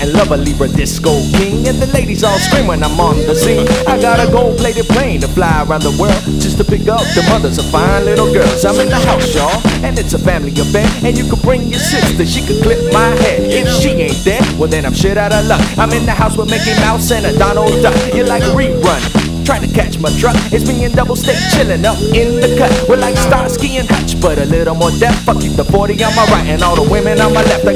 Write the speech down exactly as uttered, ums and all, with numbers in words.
Latin lover, Libra disco king. And the ladies all scream when I'm on the scene. I got a gold-plated plane to fly around the world just to pick up the mothers of fine little girls. I'm in the house, y'all, and it's a family affair. And you can bring your sister, she can clip my hair. If she ain't there, well then I'm shit out of luck. I'm in the house with Mickey Mouse and a Donald Duck. You're like a rerun, trying to catch my truck. It's me and Double Stick chilling up in the cut. We're like Starsky and Hutch, but a little more depth. I keep the forty on my right and all the women on my left. I